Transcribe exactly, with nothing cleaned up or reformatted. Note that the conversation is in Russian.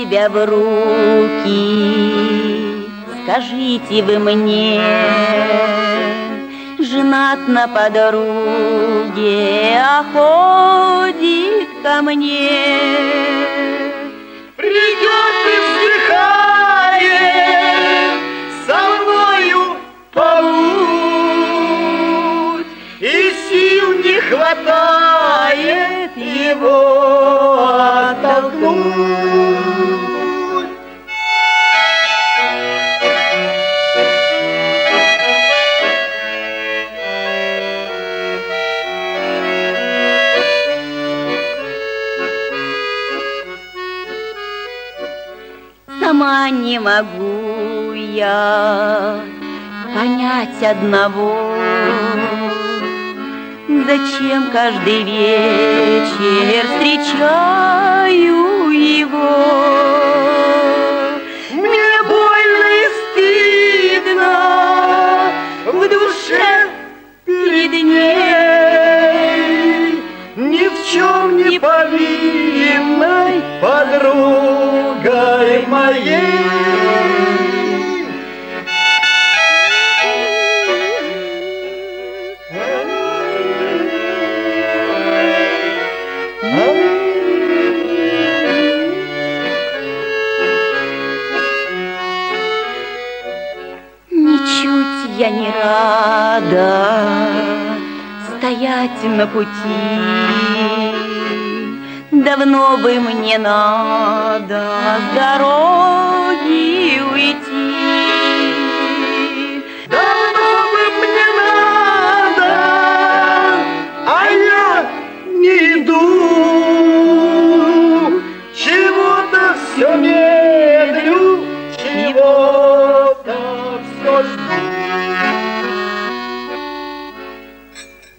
тебя в руки. Скажите вы мне, женат на подруге, а ходит ко мне. Придет и вздыхает, со мною побудь, и сил не хватает его оттолкнуть. Сама не могу я понять одного, зачем каждый вечер встречаю его. Мне больно и стыдно в душе перед ней, ни в чем не повинной подругой моей. Ничуть я не рада стоять на пути. Давно бы мне надо с дороги